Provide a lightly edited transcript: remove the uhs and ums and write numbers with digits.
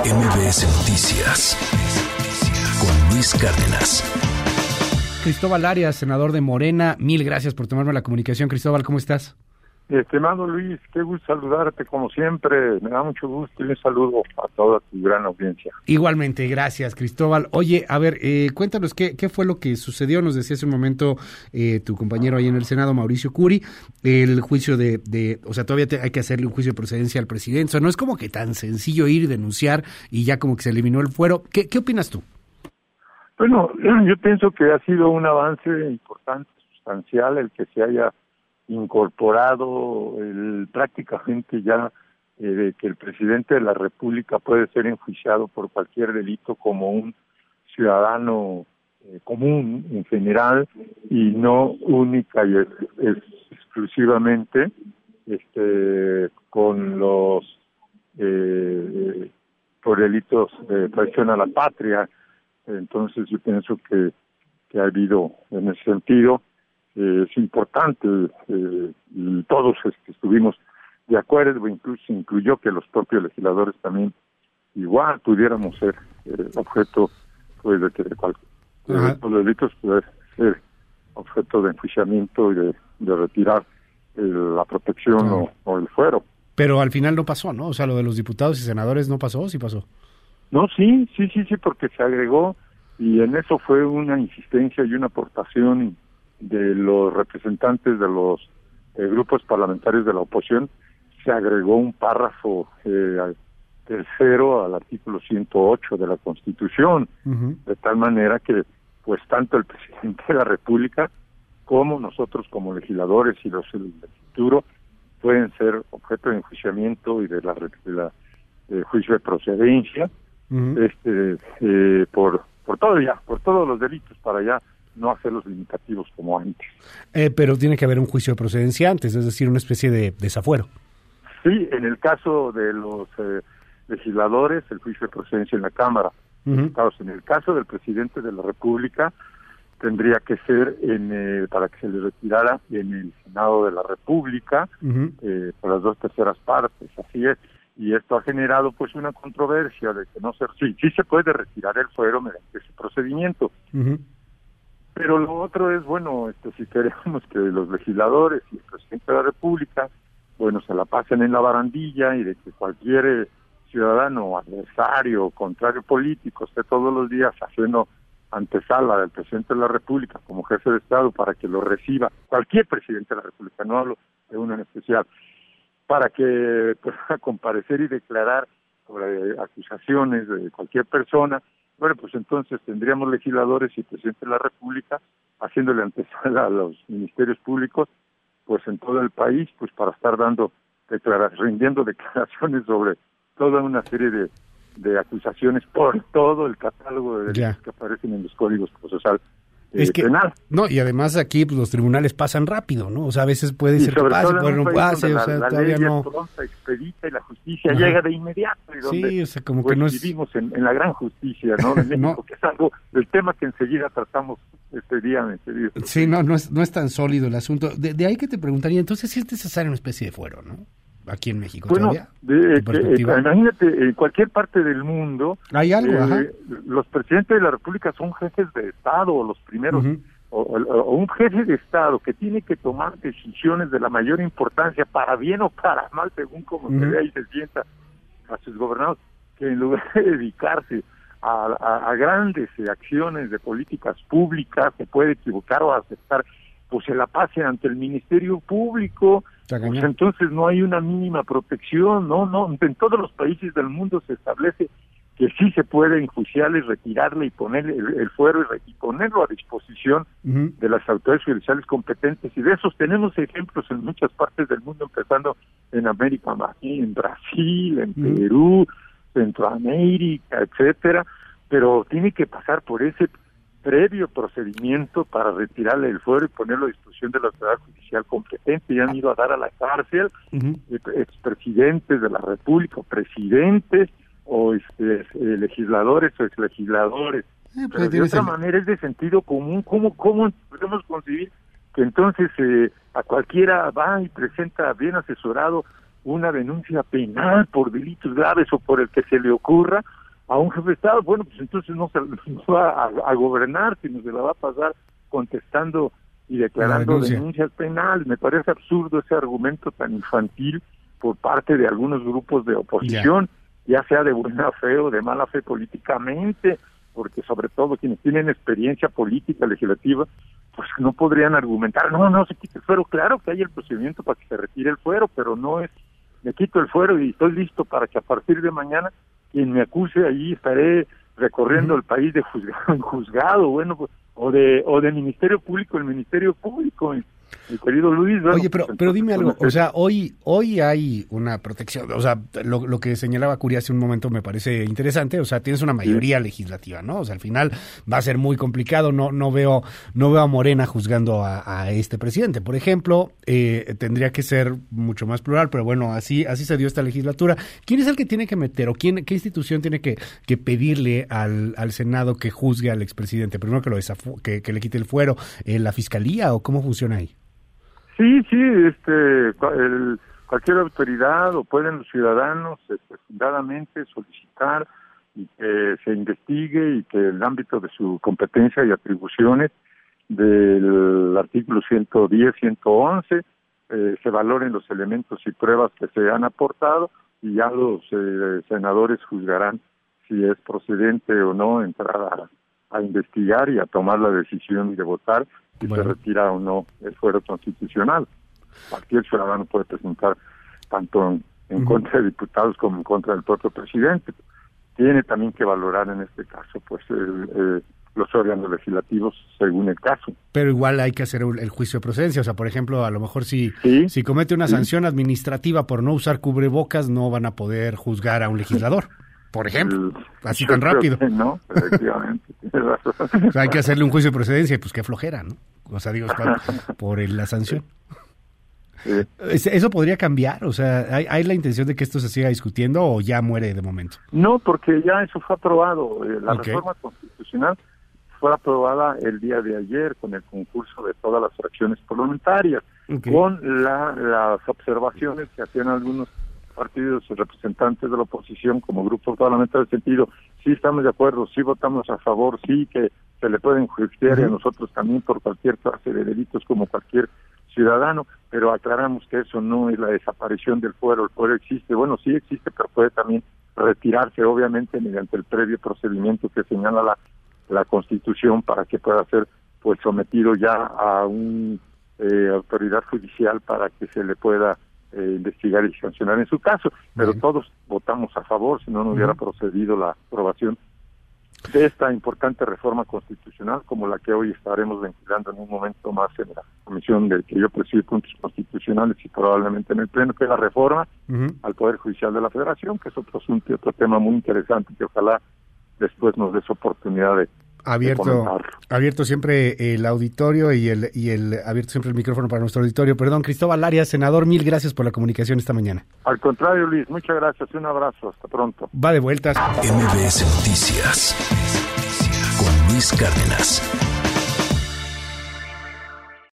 MBS Noticias con Luis Cárdenas. Cristóbal Arias, senador de Morena, mil gracias por tomarme la comunicación. Cristóbal, ¿cómo estás? Estimado Luis, qué gusto saludarte como siempre, me da mucho gusto y un saludo a toda tu gran audiencia. Igualmente, gracias Cristóbal. Oye, a ver, cuéntanos qué fue lo que sucedió. Nos decía hace un momento tu compañero ahí en el Senado, Mauricio Curi, el juicio o sea, todavía hay que hacerle un juicio de procedencia al presidente. O sea, no es como que tan sencillo ir, denunciar y ya como que se eliminó el fuero. ¿Qué opinas tú? Bueno, yo pienso que ha sido un avance importante, sustancial, el que se haya incorporado prácticamente ya de que el presidente de la República puede ser enjuiciado por cualquier delito como un ciudadano común en general y no única y exclusivamente con los por delitos de traición a la patria. Entonces yo pienso que ha habido en ese sentido. Es importante, y todos estuvimos de acuerdo, incluso incluyó que los propios legisladores también igual pudiéramos ser objeto pues de que los delitos pueden ser objeto de enjuiciamiento y de retirar la protección o el fuero. Pero al final no pasó, ¿no? O sea, lo de los diputados y senadores no pasó, ¿sí pasó? No, sí, porque se agregó y en eso fue una insistencia y una aportación de los representantes de los grupos parlamentarios de la oposición. Se agregó un párrafo tercero al artículo 108 de la Constitución, de tal manera que pues tanto el presidente de la República como nosotros como legisladores y los del futuro pueden ser objeto de enjuiciamiento y de la juicio de procedencia por todos los delitos para ya no hacer los limitativos como antes. Pero tiene que haber un juicio de procedencia antes, es decir, una especie de desafuero. Sí, en el caso de los legisladores, el juicio de procedencia en la Cámara. En el caso del presidente de la República, tendría que ser para que se le retirara en el Senado de la República, por las 2/3 partes, así es. Y esto ha generado pues una controversia de que sí se puede retirar el fuero mediante ese procedimiento. Pero lo otro es, bueno, si queremos que los legisladores y el presidente de la República, bueno, se la pasen en la barandilla y de que cualquier ciudadano, adversario, contrario político esté todos los días haciendo antesala del presidente de la República como jefe de Estado para que lo reciba, cualquier presidente de la República, no hablo de uno en especial, para que pueda comparecer y declarar sobre acusaciones de cualquier persona. Bueno, pues entonces tendríamos legisladores y presidente de la República haciéndole antesala a los ministerios públicos, pues en todo el país, pues para estar rindiendo declaraciones sobre toda una serie de acusaciones por todo el catálogo de delitos que aparecen en los códigos procesal penal. No, y además aquí pues, los tribunales pasan rápido, ¿no? O sea, a veces puede ser que pase, puede no pase, o sea, la todavía ley no. es pronta, expedita y la justicia llega de inmediato. Y donde, sí, o sea, como pues, que no es... vivimos en la gran justicia, ¿no? En México, que es algo, el tema que enseguida tratamos este día, mi querido. Sí, no es tan sólido el asunto. De ahí que te preguntaría, entonces sí es necesaria una especie de fuero, ¿no? Aquí en México, bueno, imagínate, en cualquier parte del mundo, hay algo, los presidentes de la República son jefes de Estado, o los primeros, o un jefe de Estado que tiene que tomar decisiones de la mayor importancia, para bien o para mal, según como se vea y se sienta a sus gobernados, que en lugar de dedicarse a grandes acciones de políticas públicas, se puede equivocar o aceptar, pues se la pase ante el Ministerio Público. Pues entonces no hay una mínima protección, no, en todos los países del mundo se establece que sí se puede enjuiciarle, retirarle y ponerle el fuero y ponerlo a disposición de las autoridades judiciales competentes, y de esos tenemos ejemplos en muchas partes del mundo, empezando en América Latina, en Brasil, en Perú, Centroamérica, etcétera, pero tiene que pasar por ese previo procedimiento para retirarle el fuero y ponerlo a disposición de la autoridad judicial competente. Y han ido a dar a la cárcel expresidentes de la República, presidentes o legisladores o exlegisladores. Pero de otra manera es de sentido común. ¿Cómo podemos concebir que entonces a cualquiera va y presenta bien asesorado una denuncia penal por delitos graves o por el que se le ocurra a un jefe de Estado, bueno, pues entonces no va a gobernar, sino se la va a pasar contestando y declarando denuncias penales. Me parece absurdo ese argumento tan infantil por parte de algunos grupos de oposición, ya sea de buena fe o de mala fe políticamente, porque sobre todo quienes tienen experiencia política, legislativa, pues no podrían argumentar, no se quite el fuero. Claro que hay el procedimiento para que se retire el fuero, pero no es, me quito el fuero y estoy listo para que a partir de mañana quien me acuse, ahí estaré recorriendo el país de juzgado en juzgado, bueno, pues, o de Ministerio Público en Ministerio Público, mi querido Luis. Bueno, oye, pero dime algo, o sea, hoy hay una protección, o sea, lo que señalaba Curi hace un momento me parece interesante, o sea, tienes una mayoría legislativa, ¿no? O sea, al final va a ser muy complicado, no veo a Morena juzgando a este presidente, por ejemplo, tendría que ser mucho más plural, pero bueno, así se dio esta legislatura. ¿Quién es el que tiene que meter o qué institución tiene que pedirle al Senado que juzgue al expresidente? Primero que le quite el fuero, ¿la Fiscalía o cómo funciona ahí? Sí, cualquier autoridad o pueden los ciudadanos fundadamente solicitar y que se investigue y que el ámbito de su competencia y atribuciones del artículo 110, 111 se valoren los elementos y pruebas que se han aportado y ya los senadores juzgarán si es procedente o no entrar a investigar y a tomar la decisión de votar si se retira o no el fuero constitucional. Cualquier ciudadano puede presentar tanto en contra de diputados como en contra del propio presidente. Tiene también que valorar en este caso pues los órganos legislativos según el caso. Pero igual hay que hacer el juicio de procedencia, o sea, por ejemplo, a lo mejor si comete una sanción administrativa por no usar cubrebocas, no van a poder juzgar a un legislador. Por ejemplo, así tan rápido. No, efectivamente, tienes razón. O sea, hay que hacerle un juicio de procedencia y pues qué flojera, ¿no? O sea, digo, por la sanción. Sí. ¿Eso podría cambiar? O sea, ¿hay la intención de que esto se siga discutiendo o ya muere de momento? No, porque ya eso fue aprobado. La reforma constitucional fue aprobada el día de ayer con el concurso de todas las fracciones parlamentarias, con las observaciones que hacían algunos partidos representantes de la oposición como grupo parlamentario, en sentido, sí estamos de acuerdo, sí votamos a favor, sí que se le pueden juzgar a nosotros también por cualquier clase de delitos como cualquier ciudadano, pero aclaramos que eso no es la desaparición del fuero. El fuero existe, bueno, sí existe, pero puede también retirarse, obviamente, mediante el previo procedimiento que señala la Constitución para que pueda ser pues sometido ya a una autoridad judicial para que se le pueda investigar y sancionar en su caso, pero todos votamos a favor, si no hubiera procedido la aprobación de esta importante reforma constitucional como la que hoy estaremos ventilando en un momento más en la comisión del que yo presido, puntos constitucionales, y probablemente en el pleno, que es la reforma al Poder Judicial de la Federación, que es otro tema muy interesante que ojalá después nos des oportunidad de abierto siempre el auditorio y el abierto siempre el micrófono para nuestro auditorio. Perdón, Cristóbal Arias, senador, mil gracias por la comunicación esta mañana. Al contrario, Luis, muchas gracias, un abrazo, hasta pronto. Va de vueltas. MBS Noticias con Luis Cárdenas.